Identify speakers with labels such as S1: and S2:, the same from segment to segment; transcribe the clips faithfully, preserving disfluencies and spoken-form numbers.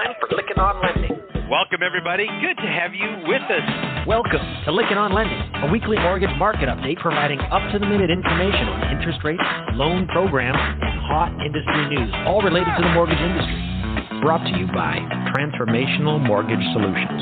S1: time for Lykken on Lending.
S2: Welcome, everybody. Good to have you with us.
S3: Welcome to Lykken on Lending, a weekly mortgage market update providing up-to-the-minute information on interest rates, loan programs, and hot industry news, all related to the mortgage industry. Brought to you by Transformational Mortgage Solutions.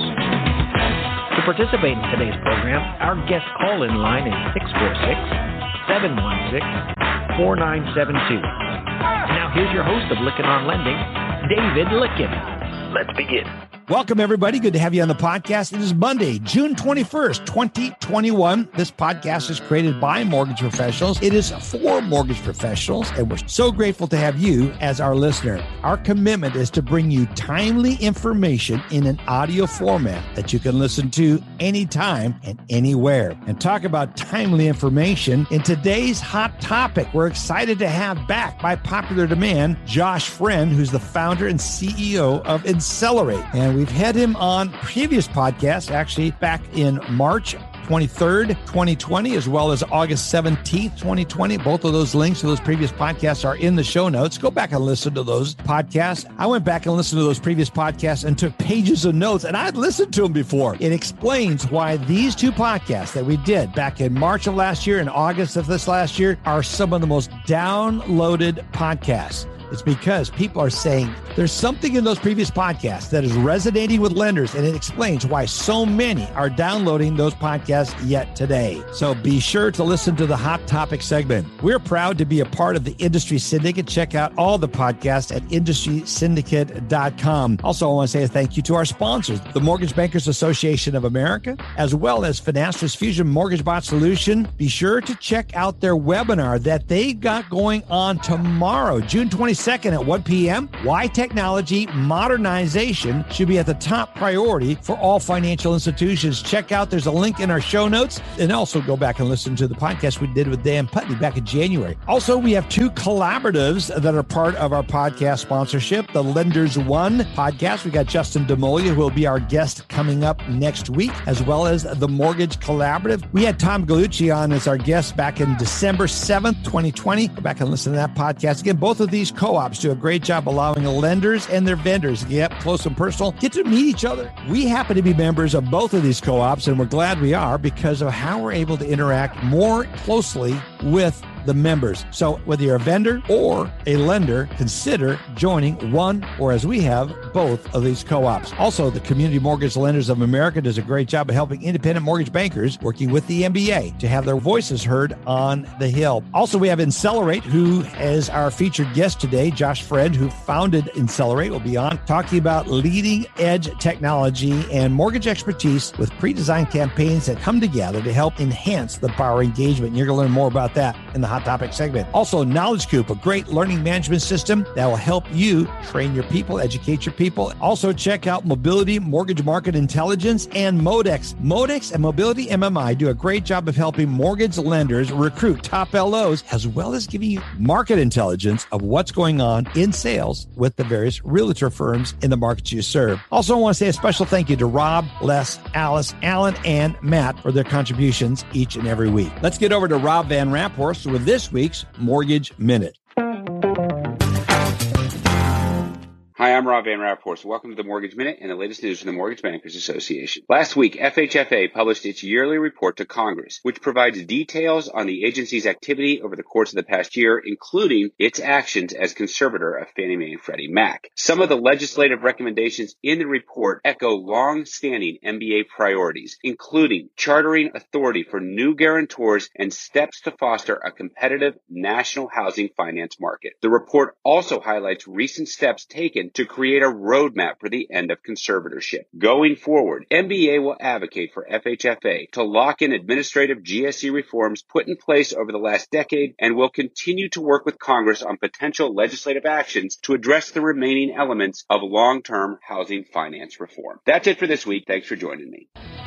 S3: To participate in today's program, our guest call-in line is six four six, seven one six, four nine seven two. And now here's your host of Lykken on Lending, David Lykken.
S1: Let's begin.
S4: Welcome, everybody. Good to have you on the podcast. It is Monday, June twenty-first, twenty twenty-one. This podcast is created by mortgage professionals. It is for mortgage professionals, and we're so grateful to have you as our listener. Our commitment is to bring you timely information in an audio format that you can listen to anytime and anywhere. And talk about timely information in today's hot topic. We're excited to have back, by popular demand, Josh Friend, who's the founder and C E O of Insellerate. And we've had him on previous podcasts, actually back in March twenty-third, twenty twenty, as well as August seventeenth, twenty twenty. Both of those links to those previous podcasts are in the show notes. Go back and listen to those podcasts. I went back and listened to those previous podcasts and took pages of notes, and I'd listened to them before. It explains why these two podcasts that we did back in March of last year and August of this last year are some of the most downloaded podcasts. It's because people are saying there's something in those previous podcasts that is resonating with lenders, and it explains why so many are downloading those podcasts yet today. So be sure to listen to the Hot Topic segment. We're proud to be a part of the Industry Syndicate. Check out all the podcasts at industry syndicate dot com. Also, I want to say a thank you to our sponsors, the Mortgage Bankers Association of America, as well as Finastra's Fusion Mortgage Bot Solution. Be sure to check out their webinar that they got going on tomorrow, June twenty-second at one p.m. Why technology modernization should be at the top priority for all financial institutions. Check out, there's a link in our show notes, and also go back and listen to the podcast we did with Dan Putney back in January. Also, we have two collaboratives that are part of our podcast sponsorship. The Lenders One podcast, we got Justin Demolia, who will be our guest coming up next week, as well as the Mortgage Collaborative. We had Tom Gallucci on as our guest back in December seventh, twenty twenty. Go back and listen to that podcast. Again, both of these co Co-ops do a great job allowing lenders and their vendors to get up close and personal, get to meet each other. We happen to be members of both of these co-ops, and we're glad we are because of how we're able to interact more closely with the members. So whether you're a vendor or a lender, consider joining one, or as we have, both of these co-ops. Also, the Community Mortgage Lenders of America does a great job of helping independent mortgage bankers working with the M B A to have their voices heard on the Hill. Also, we have Insellerate, who is our featured guest today. Josh Friend, who founded Insellerate, will be on talking about leading edge technology and mortgage expertise with pre-designed campaigns that come together to help enhance the borrower engagement. You're going to learn more about that in the Hot Topic segment. Also, Knowledge Coop, a great learning management system that will help you train your people, educate your people. Also, check out Mobility Mortgage Market Intelligence and Modex. Modex and Mobility M M I do a great job of helping mortgage lenders recruit top L Os, as well as giving you market intelligence of what's going on in sales with the various realtor firms in the markets you serve. Also, I want to say a special thank you to Rob, Les, Alice, Alan, and Matt for their contributions each and every week. Let's get over to Rob Van Ramphorst with this week's Mortgage Minute.
S5: Hi, I'm Rob Van Ramphorst. Welcome to the Mortgage Minute and the latest news from the Mortgage Bankers Association. Last week, F H F A published its yearly report to Congress, which provides details on the agency's activity over the course of the past year, including its actions as conservator of Fannie Mae and Freddie Mac. Some of the legislative recommendations in the report echo long-standing M B A priorities, including chartering authority for new guarantors and steps to foster a competitive national housing finance market. The report also highlights recent steps taken to create a roadmap for the end of conservatorship. Going forward, M B A will advocate for F H F A to lock in administrative G S E reforms put in place over the last decade, and will continue to work with Congress on potential legislative actions to address the remaining elements of long-term housing finance reform. That's it for this week. Thanks for joining me.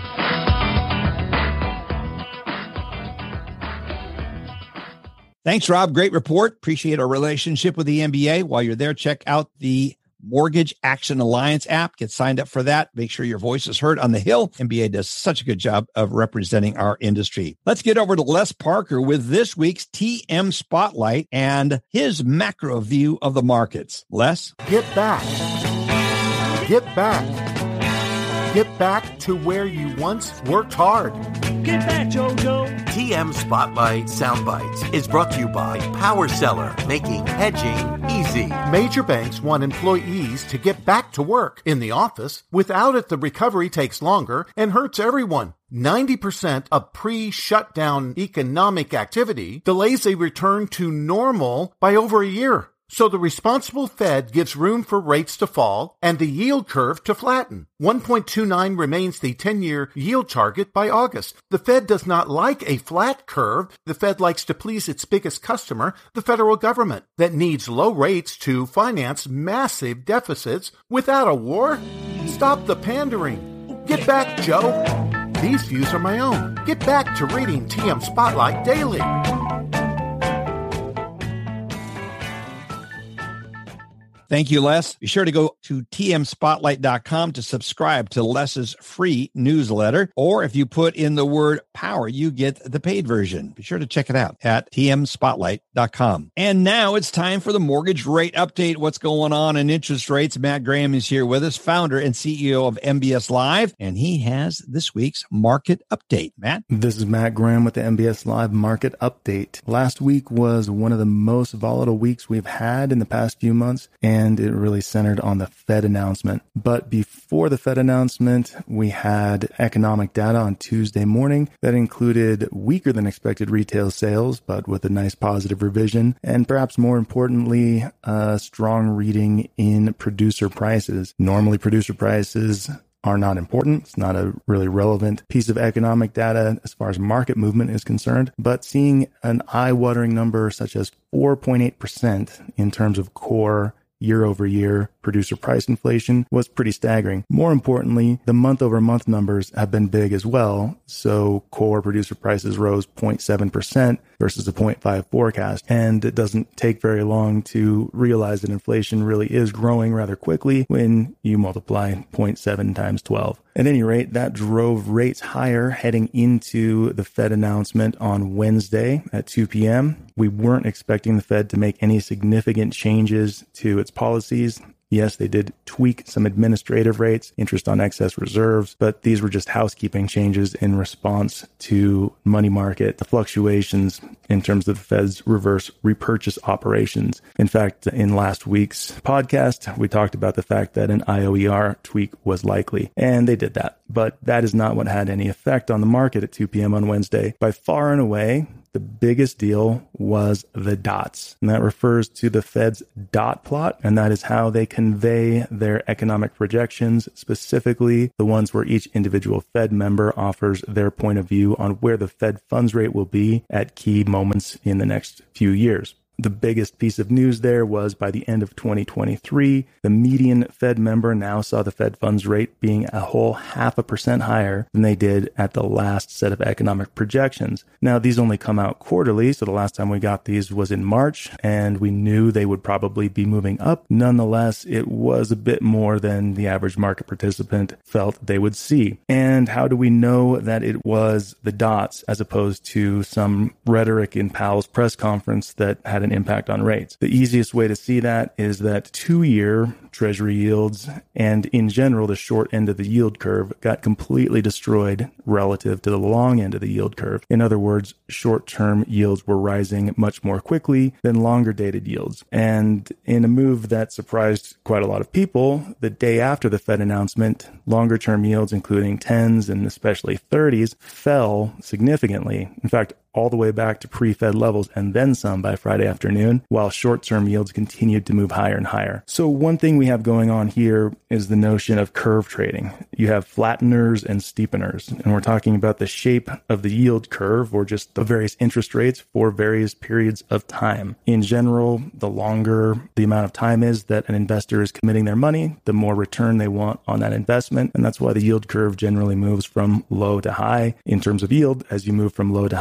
S4: Thanks, Rob. Great report. Appreciate our relationship with the M B A. While you're there, check out the Mortgage Action Alliance app. Get signed up for that. Make sure your voice is heard on the Hill. M B A does such a good job of representing our industry. Let's get over to Les Parker with this week's T M Spotlight and his macro view of the markets. Les?
S6: Get back.
S1: Get back. Get back to where you once worked hard.
S6: Get back, JoJo.
S7: T M Spotlight Soundbites is brought to you by Power Seller, making hedging easy.
S1: Major banks want employees to get back to work in the office. Without it, the recovery takes longer and hurts everyone. ninety percent of pre-shutdown economic activity delays a return to normal by over a year. So the responsible Fed gives room for rates to fall and the yield curve to flatten. one point two nine remains the ten-year yield target by August. The Fed does not like a flat curve. The Fed likes to please its biggest customer, the federal government, that needs low rates to finance massive deficits without a war. Stop the pandering. Get back, Joe. These views are my own. Get back to reading T M Spotlight daily.
S4: Thank you, Les. Be sure to go to T M spotlight dot com to subscribe to Les's free newsletter. Or if you put in the word power, you get the paid version. Be sure to check it out at T M spotlight dot com. And now it's time for the mortgage rate update. What's going on in interest rates? Matt Graham is here with us, founder and C E O of M B S Live, and he has this week's market update. Matt?
S8: This is Matt Graham with the M B S Live market update. Last week was one of the most volatile weeks we've had in the past few months, and And it really centered on the Fed announcement. But before the Fed announcement, we had economic data on Tuesday morning that included weaker than expected retail sales, but with a nice positive revision. And perhaps more importantly, a strong reading in producer prices. Normally, producer prices are not important. It's not a really relevant piece of economic data as far as market movement is concerned. But seeing an eye-watering number such as four point eight percent in terms of core year-over-year producer price inflation was pretty staggering. More importantly, the month-over-month numbers have been big as well. So core producer prices rose zero point seven percent versus a zero point five forecast. And it doesn't take very long to realize that inflation really is growing rather quickly when you multiply zero point seven times twelve. At any rate, that drove rates higher heading into the Fed announcement on Wednesday at two p.m. We weren't expecting the Fed to make any significant changes to its policies. Yes, they did tweak some administrative rates, interest on excess reserves, but these were just housekeeping changes in response to money market fluctuations in terms of the Fed's reverse repurchase operations. In fact, in last week's podcast, we talked about the fact that an I O E R tweak was likely, and they did that. But that is not what had any effect on the market at two p.m. on Wednesday. By far and away, the biggest deal was the dots, and that refers to the Fed's dot plot, and that is how they convey their economic projections, specifically the ones where each individual Fed member offers their point of view on where the Fed funds rate will be at key moments in the next few years. The biggest piece of news there was by the end of twenty twenty-three, the median Fed member now saw the Fed funds rate being a whole half a percent higher than they did at the last set of economic projections. Now, these only come out quarterly, so the last time we got these was in March, and we knew they would probably be moving up. Nonetheless, it was a bit more than the average market participant felt they would see. And how do we know that it was the dots as opposed to some rhetoric in Powell's press conference that had an impact on rates? The easiest way to see that is that two-year Treasury yields and in general the short end of the yield curve got completely destroyed relative to the long end of the yield curve. In other words, short-term yields were rising much more quickly than longer-dated yields. And in a move that surprised quite a lot of people, the day after the Fed announcement, longer-term yields, including tens and especially thirties, fell significantly. In fact, all the way back to pre-Fed levels and then some by Friday afternoon, while short-term yields continued to move higher and higher. So one thing we have going on here is the notion of curve trading. You have flatteners and steepeners, and we're talking about the shape of the yield curve or just the various interest rates for various periods of time. In general, the longer the amount of time is that an investor is committing their money, the more return they want on that investment, and that's why the yield curve generally moves from low to high in terms of yield as you move from low to high in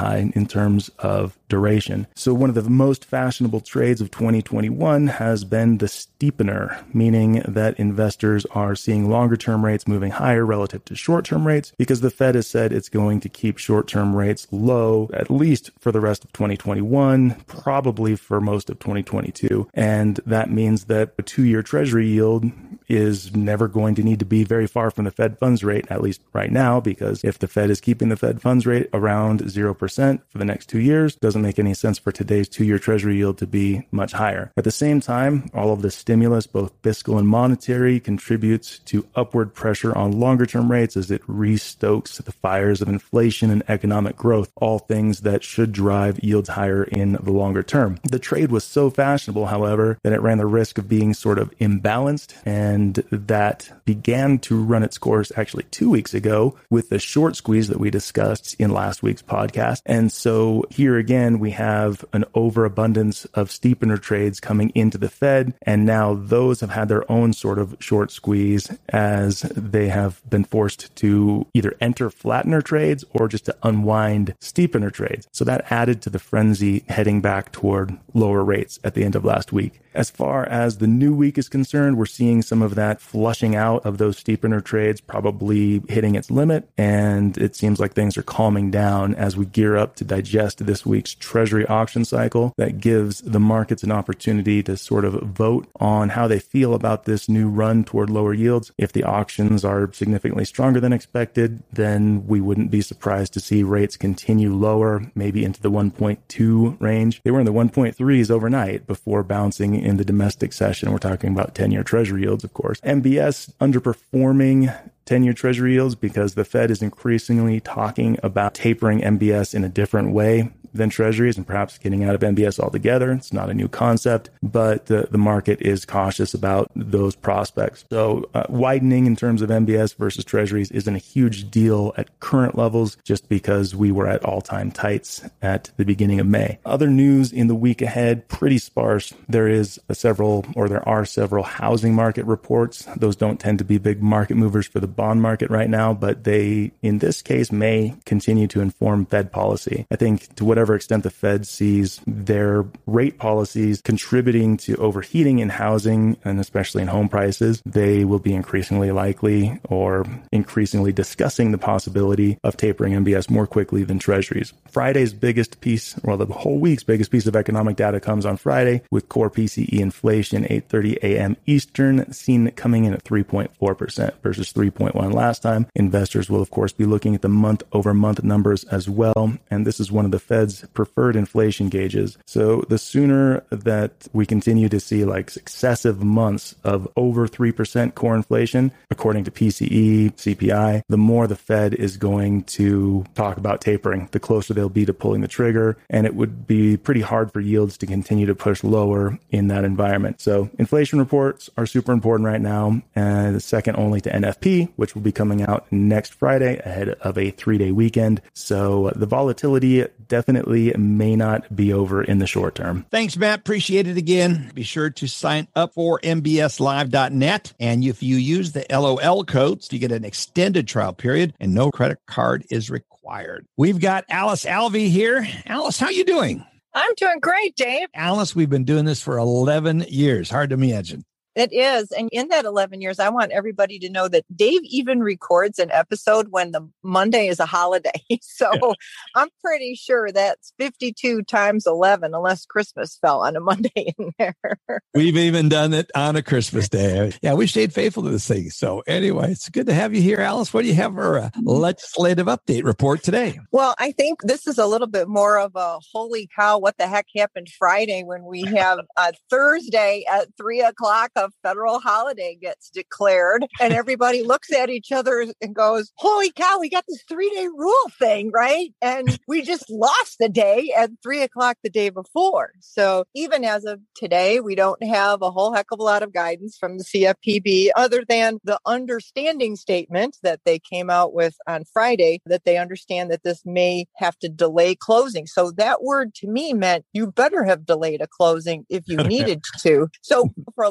S8: in terms of duration. So one of the most fashionable trades of twenty twenty-one has been the steepener, meaning that investors are seeing longer-term rates moving higher relative to short-term rates because the Fed has said it's going to keep short-term rates low, at least for the rest of twenty twenty-one, probably for most of twenty twenty-two. And that means that a two-year Treasury yield is never going to need to be very far from the Fed funds rate, at least right now, because if the Fed is keeping the Fed funds rate around zero percent for the next two years, it doesn't make any sense for today's two-year Treasury yield to be much higher. At the same time, all of the stimulus, both fiscal and monetary, contributes to upward pressure on longer-term rates as it restokes the fires of inflation and economic growth, all things that should drive yields higher in the longer term. The trade was so fashionable, however, that it ran the risk of being sort of imbalanced, and that began to run its course actually two weeks ago with the short squeeze that we discussed in last week's podcast. And so here again, we have an overabundance of steepener trades coming into the Fed, and now those have had their own sort of short squeeze as they have been forced to either enter flattener trades or just to unwind steepener trades. So that added to the frenzy heading back toward lower rates at the end of last week. As far as the new week is concerned, we're seeing some of that flushing out of those steepener trades probably hitting its limit, and it seems like things are calming down as we gear up to digest this week's Treasury auction cycle that gives the markets an opportunity to sort of vote on how they feel about this new run toward lower yields. If the auctions are significantly stronger than expected, then we wouldn't be surprised to see rates continue lower, maybe into the one point two range. They were in the one point threes overnight before bouncing in the domestic session. We're talking about ten-year Treasury yields, of course. M B S underperforming ten-year Treasury yields because the Fed is increasingly talking about tapering M B S in a different way than Treasuries and perhaps getting out of M B S altogether. It's not a new concept, but the, the market is cautious about those prospects. So uh, widening in terms of M B S versus Treasuries isn't a huge deal at current levels just because we were at all-time tights at the beginning of May. Other news in the week ahead, pretty sparse. There is a several, or there are several housing market reports. Those don't tend to be big market movers for the bond market right now, but they, in this case, may continue to inform Fed policy. I think to whatever extent the Fed sees their rate policies contributing to overheating in housing and especially in home prices, they will be increasingly likely or increasingly discussing the possibility of tapering M B S more quickly than Treasuries. Friday's biggest piece, well, the whole week's biggest piece of economic data comes on Friday with core P C E inflation, eight thirty a.m. Eastern, seen coming in at three point four percent versus three point one last time. Investors will, of course, be looking at the month-over-month numbers as well, and this is one of the Fed's preferred inflation gauges. So the sooner that we continue to see like successive months of over three percent core inflation, according to P C E, C P I, the more the Fed is going to talk about tapering, the closer they'll be to pulling the trigger, and it would be pretty hard for yields to continue to push lower in that environment. So inflation reports are super important right now, and second only to N F P, which will be coming out next Friday ahead of a three-day weekend. So the volatility definitely may not be over in the short term.
S4: Thanks, Matt. Appreciate it again. Be sure to sign up for M B S live dot net. And if you use the L O L codes, you get an extended trial period and no credit card is required. We've got Alice Alvey here. Alice, how you doing?
S9: I'm doing great, Dave.
S4: Alice, we've been doing this for eleven years. Hard to imagine.
S9: It is. And in that eleven years, I want everybody to know that Dave even records an episode when the Monday is a holiday. So yeah. I'm pretty sure that's fifty-two times eleven, unless Christmas fell on a Monday in there.
S4: We've even done it on a Christmas day. Yeah, we stayed faithful to this thing. So anyway, it's good to have you here, Alice. What do you have for a legislative update report today?
S9: Well, I think this is a little bit more of a holy cow, what the heck happened Friday when we have uh, Thursday at three o'clock a federal holiday gets declared and everybody looks at each other and goes, holy cow, we got this three-day rule thing, right? And we just lost the day at three o'clock the day before. So even as of today, we don't have a whole heck of a lot of guidance from the C F P B other than the understanding statement that they came out with on Friday that they understand that this may have to delay closing. So that word to me meant you better have delayed a closing if you needed to. So for a lot of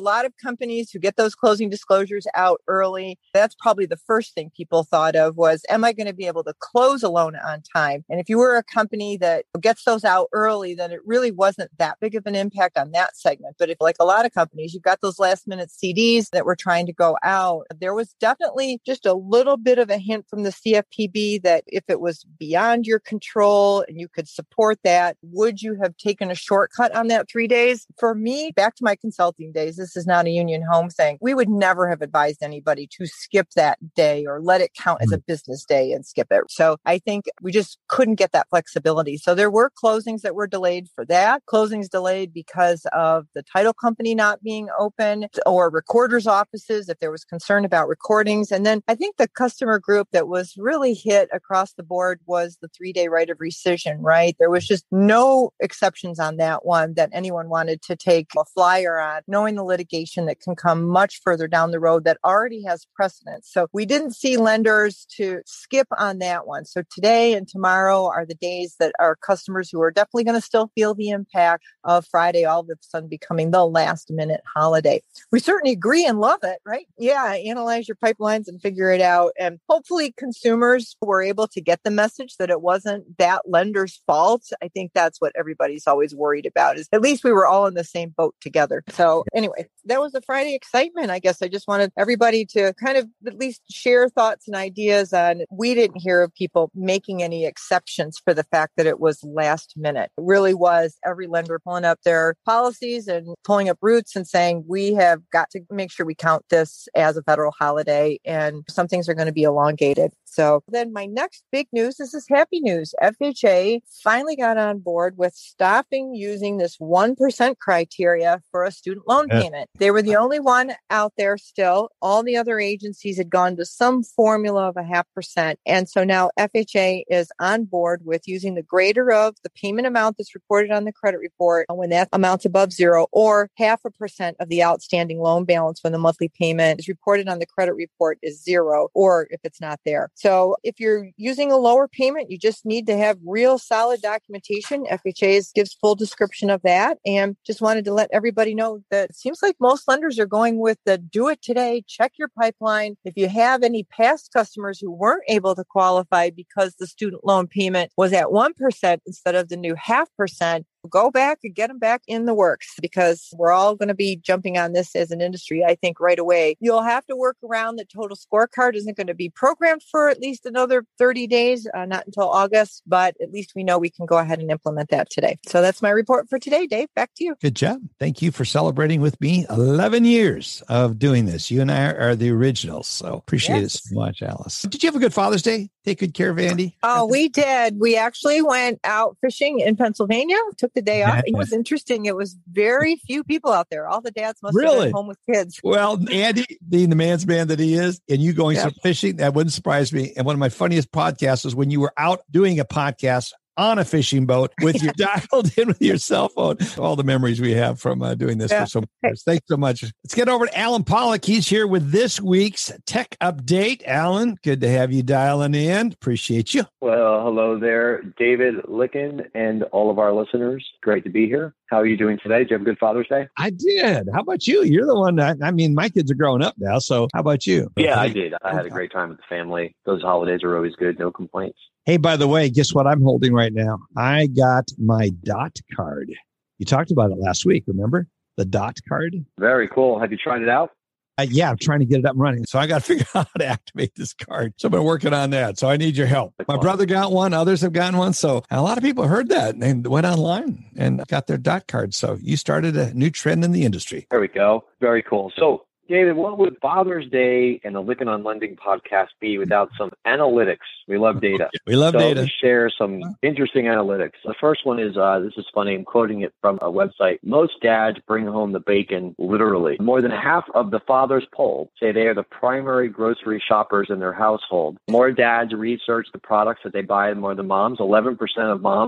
S9: companies who get those closing disclosures out early, that's probably the first thing people thought of was, am I going to be able to close a loan on time? And if you were a company that gets those out early, then it really wasn't that big of an impact on that segment. But if, like a lot of companies, you've got those last minute C Ds that were trying to go out, there was definitely just a little bit of a hint from the C F P B that if it was beyond your control and you could support that, would you have taken a shortcut on that three days? For me, back to my consulting days, this is not a Union Home thing. We would never have advised anybody to skip that day or let it count as a business day and skip it. So I think we just couldn't get that flexibility. So there were closings that were delayed for that. Closings delayed because of the title company not being open or recorders' offices if there was concern about recordings. And then I think the customer group that was really hit across the board was the three-day right of rescission, right? There was just no exceptions on that one that anyone wanted to take a flyer on, knowing the litigation that can come much further down the road that already has precedence. So we didn't see lenders to skip on that one. So today and tomorrow are the days that our customers who are definitely going to still feel the impact of Friday all of a sudden becoming the last minute holiday. We certainly agree and love it, right? Yeah, analyze your pipelines and figure it out. And hopefully consumers were able to get the message that it wasn't that lender's fault. I think that's what everybody's always worried about, is at least we were all in the same boat together. So anyway, that was the Friday excitement. I guess I just wanted everybody to kind of at least share thoughts and ideas on, we didn't hear of people making any exceptions for the fact that it was last minute. It really was every lender pulling up their policies and pulling up roots and saying, we have got to make sure we count this as a federal holiday, and some things are going to be elongated. So then my next big news, this is happy news. F H A finally got on board with stopping using this one percent criteria for a student loan
S4: Yeah.
S9: payment. They were the only one out there still. All the other agencies had gone to some formula of a half percent. And so now F H A is on board with using the greater of the payment amount that's reported on the credit report when that amount's above zero, or half a percent of the outstanding loan balance when the monthly payment is reported on the credit report is zero, or if it's not there. So if you're using a lower payment, you just need to have real solid documentation. F H A gives full description of that. And just wanted to let everybody know that it seems like most lenders are going with the do it today, check your pipeline. If you have any past customers who weren't able to qualify because the student loan payment was at one percent instead of the new half percent, go back and get them back in the works, because we're all going to be jumping on this as an industry, I think, right away. You'll have to work around the total scorecard isn't going to be programmed for at least another thirty days, uh, not until August, but at least we know we can go ahead and implement that today. So that's my report for today. Dave, back to you.
S4: Good job. Thank you for celebrating with me eleven years of doing this. You and I are the originals. So appreciate yes. it so much, Alice. Did you have a good Father's Day? Take good care of Andy?
S9: Oh, we did. We actually went out fishing in Pennsylvania, took the day off. It was interesting. It was very few people out there. All the dads must
S4: really?
S9: have been home with kids.
S4: Well, Andy, being the man's man that he is, and you going yep. fishing, that wouldn't surprise me. And one of my funniest podcasts was when you were out doing a podcast on a fishing boat with you dialed in with your cell phone. All the memories we have from uh, doing this yeah. for so many years. Thanks so much. Let's get over to Alan Pollock. He's here with this week's tech update. Alan, good to have you dialing in. Appreciate you.
S10: Well, hello there, David Licken and all of our listeners. Great to be here. How are you doing today? Did you have a good Father's Day?
S4: I did. How about you? You're the one that, I mean, my kids are growing up now, so how about you?
S10: Yeah, I did. I had a great time with the family. Those holidays are always good. No complaints.
S4: Hey, by the way, guess what I'm holding right now? I got my dot card. You talked about it last week, remember? The dot card.
S10: Very cool. Have you tried it out?
S4: Uh, yeah, I'm trying to get it up and running. So I got to figure out how to activate this card. So I've been working on that. So I need your help. My brother got one. Others have gotten one. So a lot of people heard that and they went online and got their dot card. So you started a new trend in the industry.
S10: There we go. Very cool. So David, what would Father's Day and the Licken on Lending podcast be without some analytics? We love data.
S4: We love
S10: so
S4: data.
S10: To share some interesting analytics. The first one is, uh, this is funny, I'm quoting it from a website. Most dads bring home the bacon literally. More than half of the fathers polled say they are the primary grocery shoppers in their household. More dads research the products that they buy more than moms. eleven percent of moms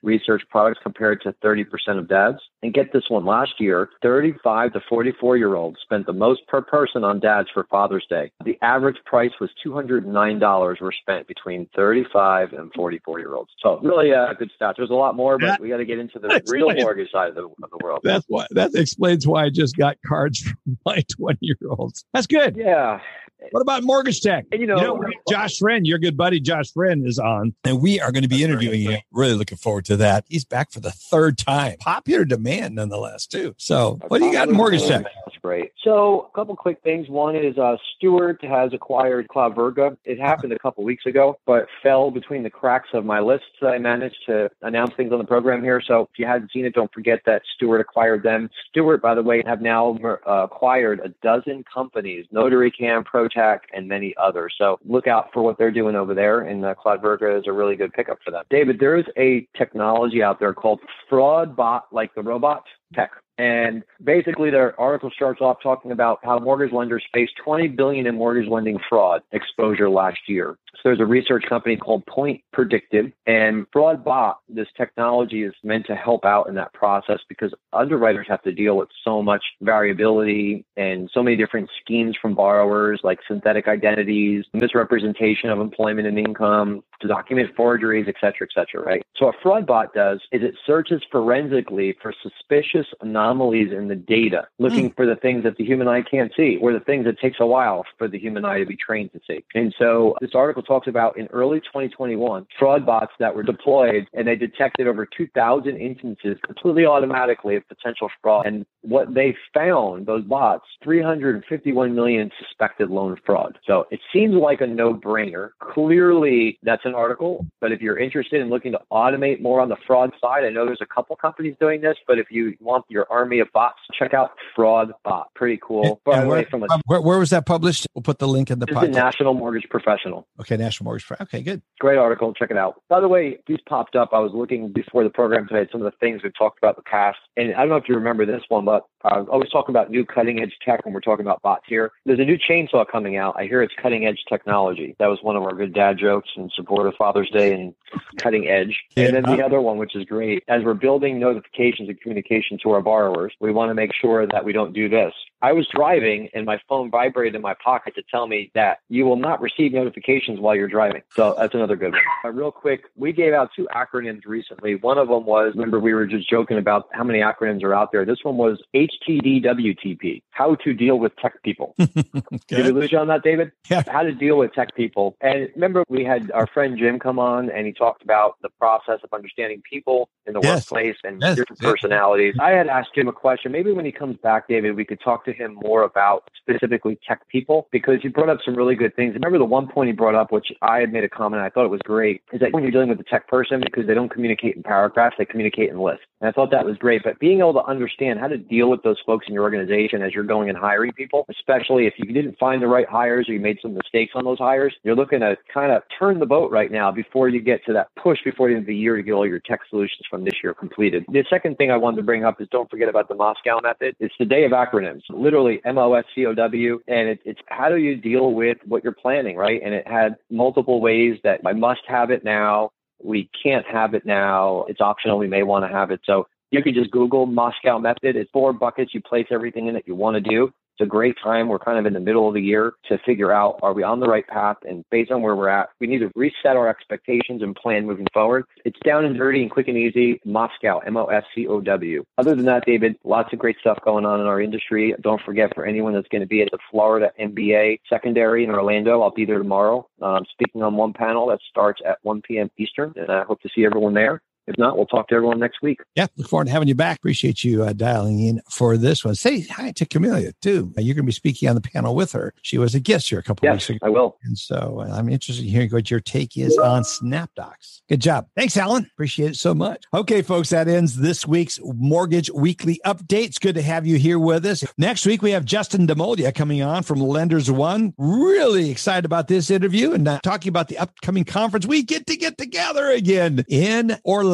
S10: research products compared to thirty percent of dads. And get this one, last year, thirty-five to forty-four-year-olds spent the most per person on dads for Father's Day. The average price was two hundred nine dollars were spent between thirty-five and forty-four-year-olds. So really a uh, good stat. There's a lot more, but we got to get into the real mortgage side of the, of the world.
S4: That's why, that explains why I just got cards from my twenty-year-olds. That's good.
S10: Yeah.
S4: What about Mortgage Tech?
S10: And, you know,
S4: you know, Josh Friend, your good buddy Josh Friend is on, and we are going to be interviewing him. Really looking forward to that. He's back for the third time. Popular demand, nonetheless, too. So, what do you got in Mortgage Tech?
S10: That's great. So, a couple quick things. One is uh, Stewart has acquired CloudVerga. It happened a couple weeks ago, but fell between the cracks of my list. I managed to announce things on the program here. So, if you hadn't seen it, don't forget that Stewart acquired them. Stewart, by the way, have now uh, acquired a dozen companies, NotaryCam, ProTac, and many others. So look out for what they're doing over there. And uh, CloudVerga is a really good pickup for them. David, there is a technology out there called FraudBot, like the robot tech. And basically, their article starts off talking about how mortgage lenders faced twenty billion dollars in mortgage lending fraud exposure last year. So there's a research company called Point Predictive, and FraudBot, this technology is meant to help out in that process because underwriters have to deal with so much variability and so many different schemes from borrowers, like synthetic identities, misrepresentation of employment and income, document forgeries, et cetera, et cetera, right? So what FraudBot does is it searches forensically for suspicious anomalies in the data, looking mm. for the things that the human eye can't see, or the things that takes a while for the human eye to be trained to see. And so this article talks about in early twenty twenty-one, fraud bots that were deployed, and they detected over two thousand instances completely automatically of potential fraud. And what they found, those bots, three hundred fifty-one million suspected loan fraud. So it seems like a no-brainer. Clearly, that's an article, but if you're interested in looking to automate more on the fraud side, I know there's a couple companies doing this, but if you want your army of bots, check out FraudBot. Pretty cool. By the way, from a,
S4: where, where was that published? We'll put the link in the podcast.
S10: National Mortgage Professional.
S4: Okay, National Mortgage Professional. Okay, good.
S10: Great article. Check it out. By the way, these popped up. I was looking before the program today at some of the things we've talked about in the past, and I don't know if you remember this one, but I was always talking about new cutting-edge tech when we're talking about bots here. There's a new chainsaw coming out. I hear it's cutting-edge technology. That was one of our good dad jokes in support of Father's Day and cutting edge. And then the other one, which is great, as we're building notifications and communication to our borrowers, we want to make sure that we don't do this. I was driving and my phone vibrated in my pocket to tell me that you will not receive notifications while you're driving. So that's another good one. Uh, real quick, we gave out two acronyms recently. One of them was, remember we were just joking about how many acronyms are out there. This one was H T D W T P, how to deal with tech people. Did we lose you on that, David?
S4: Yeah.
S10: How to deal with tech people. And remember we had our friend Jim come on and he talked about the process of understanding people in the yes. workplace and yes. different yes. personalities. I had asked him a question. Maybe when he comes back, David, we could talk to him more about specifically tech people, because he brought up some really good things. Remember the one point he brought up, which I had made a comment, I thought it was great, is that when you're dealing with a tech person, because they don't communicate in paragraphs, they communicate in lists. And I thought that was great. But being able to understand how to deal with those folks in your organization as you're going and hiring people, especially if you didn't find the right hires or you made some mistakes on those hires, you're looking to kind of turn the boat right now before you get to that push before the end of the year to get all your tech solutions from this year completed. The second thing I wanted to bring up is don't forget about the Moscow method. It's the day of acronyms, literally M O S C O W, and it, it's how do you deal with what you're planning, right? And it had multiple ways that I must have it now, we can't have it now, it's optional, we may want to have it. So you can just Google Moscow method. It's four buckets. You place everything in that you want to do. It's a great time. We're kind of in the middle of the year to figure out, are we on the right path? And based on where we're at, we need to reset our expectations and plan moving forward. It's down and dirty and quick and easy. Moscow, M O S C O W. Other than that, David, lots of great stuff going on in our industry. Don't forget, for anyone that's going to be at the Florida M B A secondary in Orlando, I'll be there tomorrow. Um, speaking on one panel that starts at one p.m. Eastern, and I hope to see everyone there. If not, we'll talk to everyone next week.
S4: Yeah, look forward to having you back. Appreciate you uh, dialing in for this one. Say hi to Camelia, too. Uh, you're going to be speaking on the panel with her. She was a guest here a couple
S10: yes,
S4: weeks ago.
S10: I will.
S4: And so uh, I'm interested in hearing what your take is on SnapDocs. Good job. Thanks, Alan. Appreciate it so much. Okay, folks, that ends this week's Mortgage Weekly Update. It's good to have you here with us. Next week, we have Justin DeMolia coming on from Lenders One. Really excited about this interview and uh, talking about the upcoming conference. We get to get together again in Orlando.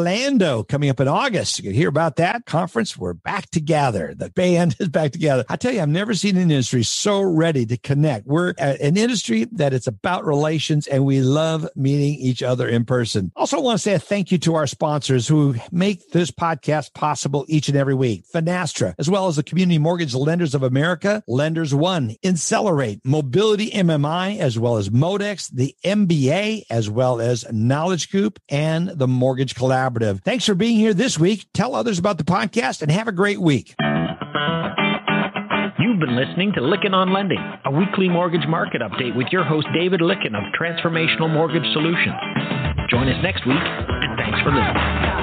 S4: Orlando coming up in August. You can hear about that conference. We're back together. The band is back together. I tell you, I've never seen an industry so ready to connect. We're an industry that it's about relations, and we love meeting each other in person. Also want to say a thank you to our sponsors who make this podcast possible each and every week. Finastra, as well as the Community Mortgage Lenders of America, Lenders One, Incelerate, Mobility M M I, as well as Modex, the M B A, as well as Knowledge Coop, and the Mortgage Collaborative. Thanks for being here this week. Tell others about the podcast and have a great week.
S3: You've been listening to Lykken on Lending, a weekly mortgage market update with your host, David Lykken of Transformational Mortgage Solutions. Join us next week, and thanks for listening.